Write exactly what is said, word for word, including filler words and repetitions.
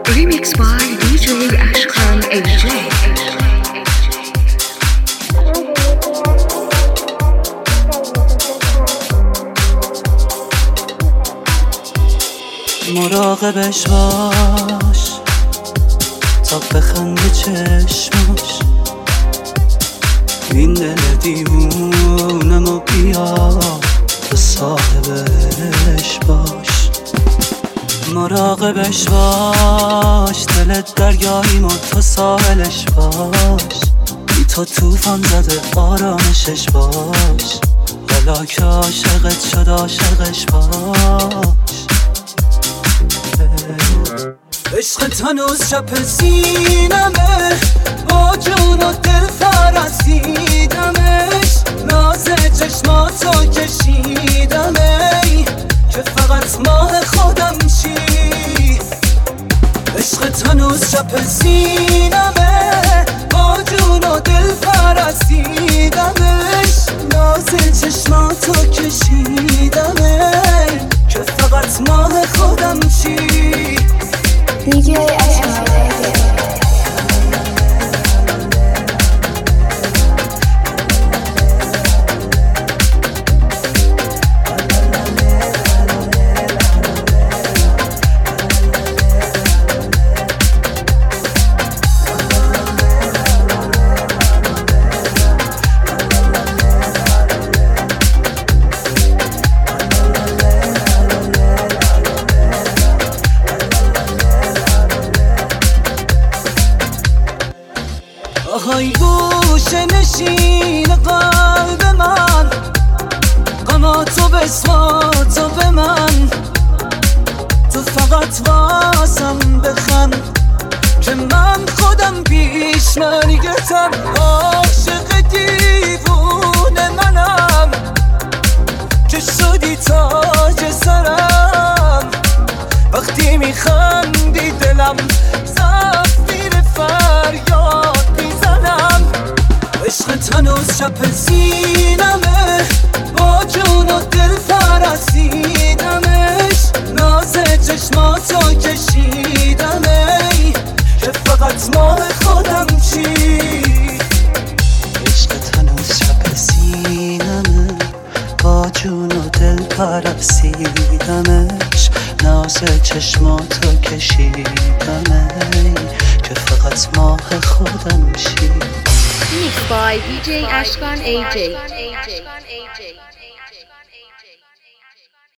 Remix by دی جی Ashkan ای جی. مراقبش باش تا بخنده چشماش، این دل دیوونم و بیا تو صاحبش باش. مراقبش باش، دلت دریاییم و تو ساحلش باش، بی تو توفان زده آرامشش باش، حالا که عاشقت شد عاشقش باش. عشقت هنوز شب سینمه، با جون و دل فرستیدمش، ناز چشماتو کشیدمه که فقط ماه خودم شی. عشقت هنوز شب سینمه، با جون و دل فرستیدمش، ناز چشماتو کشیدمه که فقط ماه خودم شی. دی جی Ashkan ای جی. آهای گوشه نشین قلب من، غماتو بسماتو به من، تو فقط واسم بخن که من خودم پیش مرگتم. عاشق دیوونه منم که شدی تاج سرم، وقتی میخندی دلم زفیر فریاد. عشقت هنوز شب سینمه، با جون و دل فرستیدمش، ناز چشماتو کشیدمه که فقط ماه خودم چی. عشقت هنوز شب سینمه، با جون و دل فرستیدمش، ناز چشماتو کشیدمه که فقط ماه خودم چی. Mixed by دی جی Ashkan ای جی.